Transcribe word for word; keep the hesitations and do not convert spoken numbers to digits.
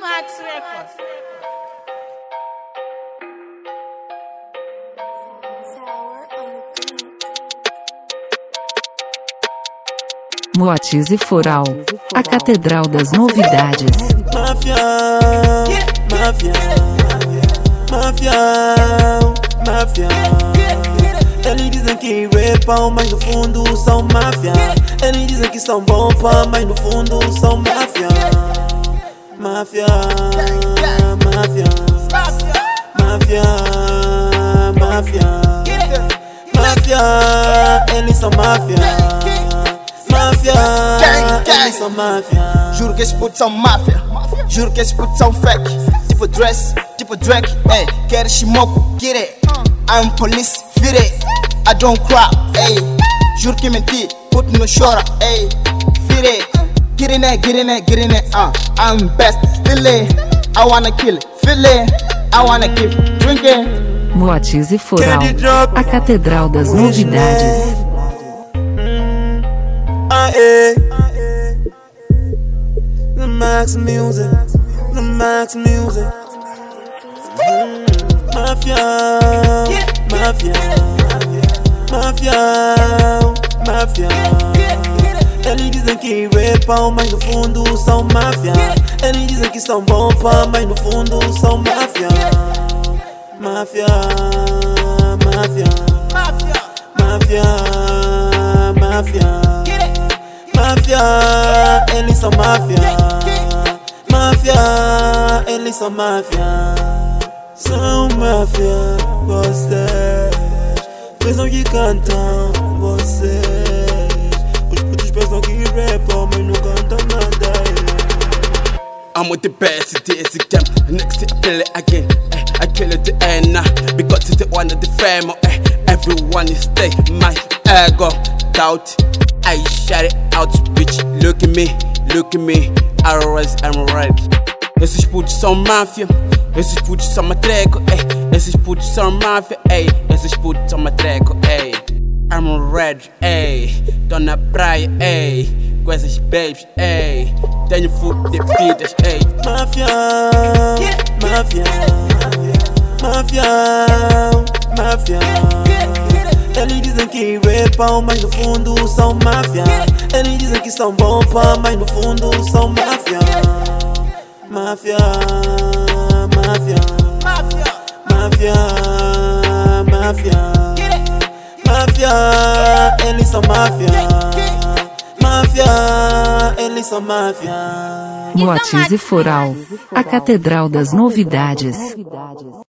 Max Records. Moatiz e Foral, a catedral das novidades. Máfia, máfia, máfia, máfia. Eles dizem que rapam, mas no fundo são máfia. Eles dizem que são bomba, mas no fundo são máfia. Máfia, máfia, máfia, máfia, máfia. Eles são máfia. Máfia, Gang, gang. eles são máfia. Juro que esses putos são máfia. Juro que esses putos são fake. Tipo dress, tipo Drake. Ei, queres chimoco, get it. I'm police, fit it. I don't cry, ei. Juro que menti, puto não chora, ei. Fit it. Get in it, get in it, get in it. Uh, I'm best, still it. I wanna kill it, feel it. I wanna keep drinking. Moatiz e Foral, a catedral das novidades. Aê, the Max Music, the Max Music. Mm. Máfia, máfia, máfia, máfia. Eles dizem que rapam, mas no fundo são máfia. Eles dizem que são bomba, mas no fundo são máfia. Máfia, máfia, máfia, máfia. Máfia, eles são máfia. Máfia, eles são máfia. São máfia, vocês pensam que cantam, vocês. Os putos pensam que rapam, mas não cantam nada, yeah. I'm with the best at this game. Next to kill it again. Eh, I kill it the end now. Because it's the one of the family. Eh, everyone is stay my ego. Doubt. I shut it out, bitch. Look at me, look at me. Always I'm right. Esses putos são máfia. Esses putos são matreco, ei. Esses putos são máfia, ei. Esses putos são matreco, ei. I'm red, ei. Tô na praia, ei. Com essas babes, ei. Tenho food de vidas, ei. Máfia, máfia, máfia, máfia. Eles dizem que rapam, mas no fundo são máfia. Eles dizem que são bomba, mas no fundo são máfia. Máfia, máfia, máfia, máfia, máfia. Eles são máfia. Máfia, eles são máfia. Moatiz e Foral, a catedral das novidades.